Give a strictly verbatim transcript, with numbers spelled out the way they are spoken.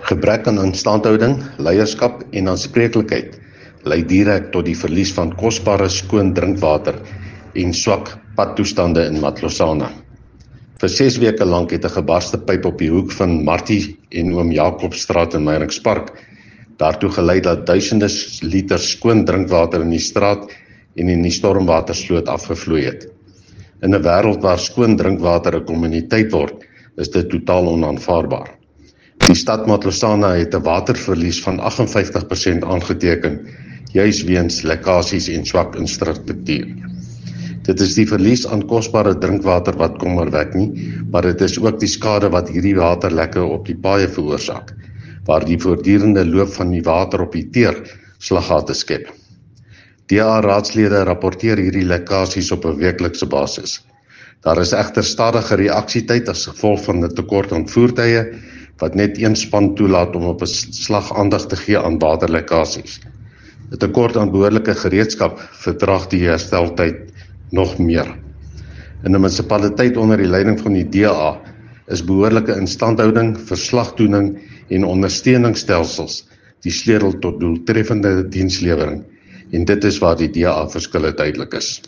Gebrek aan instandhouding, leierskap en aanspreeklikheid lei direk tot die verlies van kosbare skoon drinkwater en swak padtoestande in Matlosana. Vir ses weke lank het 'n gebarste pyp op die hoek van Martie en Oom Jakobstraat in Meyringspark daartoe gelei dat duisende liters skoon drinkwater in die straat en in die stormwatersloot afgevloei het. In 'n wêreld waar skoon drinkwater 'n kommuniteit word, is dit totaal onaanvaarbaar. Die stad Matlosana het 'n waterverlies van agt en vyftig persent aangeteken, juis weens lekkasies en swak infrastruktuur. Dit is die verlies aan kosbare drinkwater wat kommer wek nie, maar dit is ook die skade wat hierdie waterlekke op die paaie veroorsaak, waar die voortdurende loop van die water op die teer slaggate skep. D A raadslede rapporteer hierdie lekkasies op 'n weeklikse basis. Daar is egter stadige reaksietyd as gevolg van 'n tekort aan voertuie, wat net een span toelaat om op 'n slag aandag te gee aan waterlekkasies. 'n Tekort aan behoorlike gereedskap vertraag die hersteltyd nog meer. In 'n munisipaliteit onder die leiding van die D A is behoorlike instandhouding, verslagdoening en ondersteuningsstelsels die sleutel tot doeltreffende dienslewering, en dit is waar die D A verskille duidelik is.